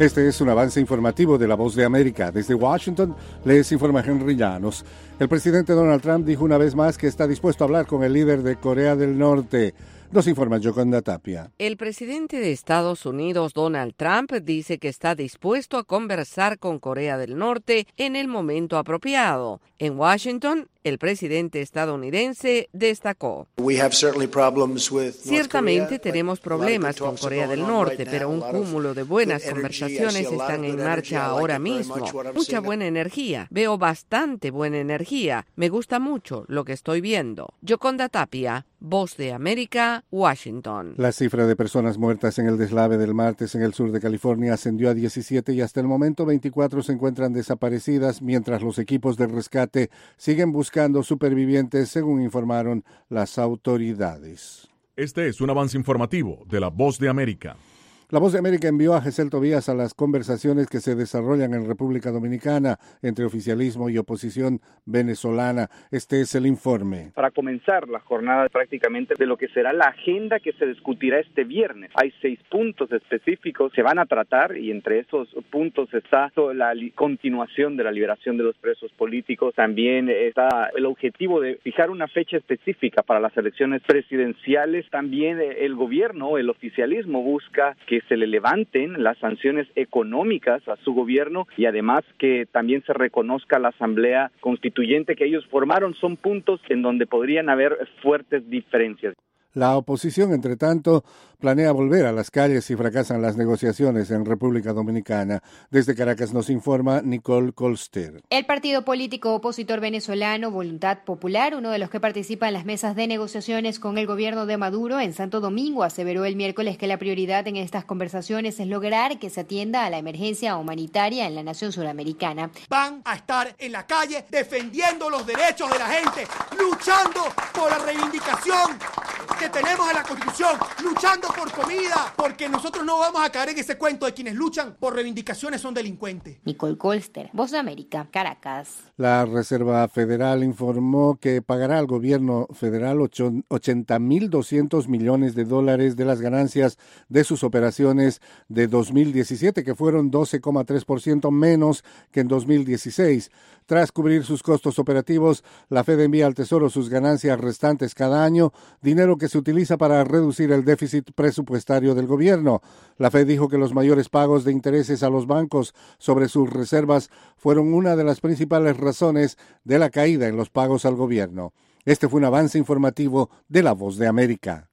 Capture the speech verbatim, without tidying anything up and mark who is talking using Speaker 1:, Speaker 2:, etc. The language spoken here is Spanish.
Speaker 1: Este es un avance informativo de La Voz de América. Desde Washington les informa Henry Llanos. El presidente Donald Trump dijo una vez más que está dispuesto a hablar con el líder de Corea del Norte. Nos informa Yoconda Tapia.
Speaker 2: El presidente de Estados Unidos, Donald Trump, dice que está dispuesto a conversar con Corea del Norte en el momento apropiado. En Washington, el presidente estadounidense destacó: ciertamente tenemos problemas con Corea del Norte, pero un cúmulo de buenas conversaciones están en marcha ahora mismo. Mucha buena energía. Veo bastante buena energía. Me gusta mucho lo que estoy viendo. Yoconda Tapia, Voz de América, Washington.
Speaker 1: La cifra de personas muertas en el deslave del martes en el sur de California ascendió a diecisiete y hasta el momento veinticuatro se encuentran desaparecidas, mientras los equipos de rescate siguen buscando supervivientes, según informaron las autoridades.
Speaker 3: Este es un avance informativo de La Voz de América.
Speaker 1: La Voz de América envió a Gesel Tobías a las conversaciones que se desarrollan en República Dominicana entre oficialismo y oposición venezolana. Este es el informe.
Speaker 4: Para comenzar la jornada prácticamente de lo que será la agenda que se discutirá este viernes. Hay seis puntos específicos que se van a tratar y entre esos puntos está la continuación de la liberación de los presos políticos. También está el objetivo de fijar una fecha específica para las elecciones presidenciales. También el gobierno, el oficialismo busca que se le levanten las sanciones económicas a su gobierno y además que también se reconozca la asamblea constituyente que ellos formaron. Son puntos en donde podrían haber fuertes diferencias.
Speaker 1: La oposición, entre tanto, planea volver a las calles si fracasan las negociaciones en República Dominicana. Desde Caracas nos informa Nicole Colster.
Speaker 5: El partido político opositor venezolano Voluntad Popular, uno de los que participa en las mesas de negociaciones con el gobierno de Maduro en Santo Domingo, aseveró el miércoles que la prioridad en estas conversaciones es lograr que se atienda a la emergencia humanitaria en la nación suramericana.
Speaker 6: Van a estar en la calle defendiendo los derechos de la gente, luchando por la reivindicación que tenemos en la Constitución, luchando por comida, porque nosotros no vamos a caer en ese cuento de quienes luchan por reivindicaciones son delincuentes.
Speaker 5: Nicole Colster, Voz de América, Caracas.
Speaker 1: La Reserva Federal informó que pagará al gobierno federal ochenta mil doscientos millones de dólares de las ganancias de sus operaciones de dos mil diecisiete, que fueron doce coma tres por ciento menos que en dos mil dieciséis. Tras cubrir sus costos operativos, la Fed envía al Tesoro sus ganancias restantes cada año, dinero que se utiliza para reducir el déficit presupuestario del gobierno. La Fed dijo que los mayores pagos de intereses a los bancos sobre sus reservas fueron una de las principales razones de la caída en los pagos al gobierno. Este fue un avance informativo de La Voz de América.